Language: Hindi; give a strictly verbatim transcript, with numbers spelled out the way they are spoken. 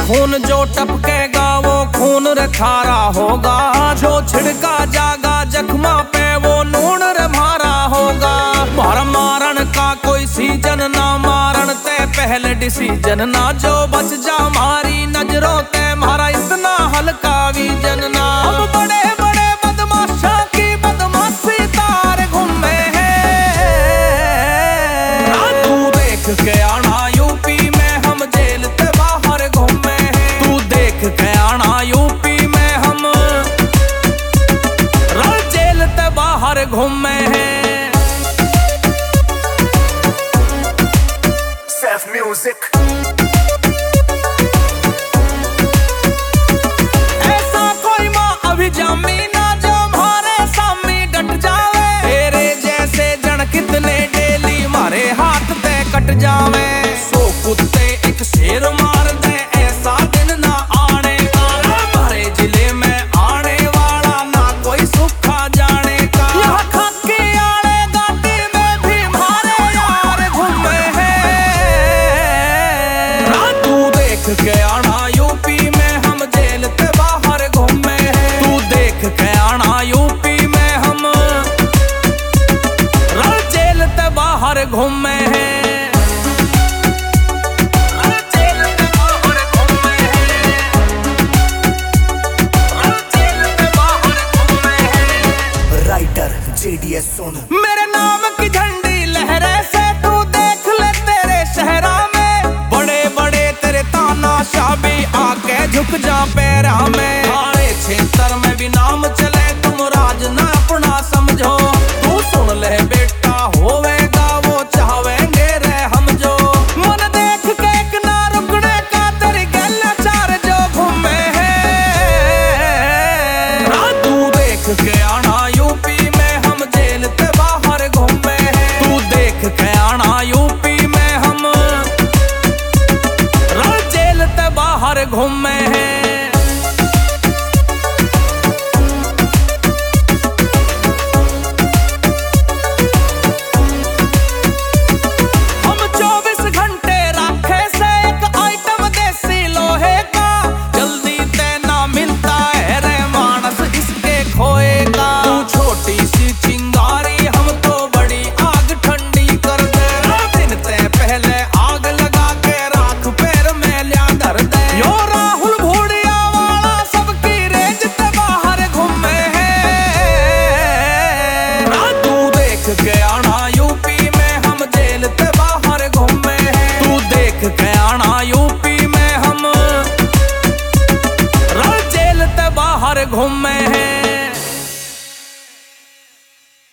खून जो टपकेगा वो खून रे खारा होगा। जो छिड़का जागा जख्मा पे वो नून रे मारा होगा। मार मारन का कोई सीजन ना, मारन ते पहले डिसीजन ना। जो बच जा मारी नजरों ते मारा इतना हल्का विजन ना। अब बड़े बड़े बदमाशा की बदमाशी तार घूमे हैं। तू देख के आना यूपी में हम जेल ते बाहर घूमे हैं। तू देख के आना यूपी में हम जेल ते बाहर घूमे हैं। म्यूजिक ऐसा कोई माँ अभी जामी ना जो मारे सामी डट जावे। तेरे जैसे जन कितने डेली मारे हाथ ते कट जावे। सो कुत्ते एक शेर मार दे ऐसा दिन ना आने का। हमारे जिले में आने वाला ना कोई सुखा जाने का। यहाँ खाके आले गाड़ी में भी मारे यार घूमे हैं। तू देख के आना यूपी में हम जेल ते बाहर घूमे हैं। तू देख के आना यूपी में हम जेल ते बाहर घूमे हैं। जेल ते बाहर घूमे हैं। जेल ते बाहर घूमे हैं। Writer JDS Sonu. मेरे नाम की झंडी लहरे से तू देख ले तेरे शहरा में। बड़े बड़े तेरे तानाशाह भी आके झुक जा पैरा में। हमारे क्षेत्र में भी नाम चले तुम राज ना अपना समझो। तू सुन ले बेटा होवेगा वो चाहेंगे रे हम जो। मन देख के एक ना रुकने का तेरी गैला चार जो घूमे हैं। तू देख के आना यूपी में हम जेल ते बाहर घूमे हैं। तू देख के आना यूपी में हम जेल ते बाहर घूमे हैं। हम चौबीस घंटे राखे से एक आइटम देसी लोहे का। जल्दी ते ना मिलता है रे मानस इसके खोएगा। तू छोटी सी चिंगारी हम तो बड़ी आग ठंडी कर दे। दिन ते पहले आग लगा के राख पैर में लिया धर दे। यो राहुल भूड़िया वाला सबकी रेंज ते बाहर घूमे हैं। तू देख के आना यूपी में हम जेल ते बाहर घूमे हैं। तू देख के आना यूपी में हम जेल ते बाहर घूमे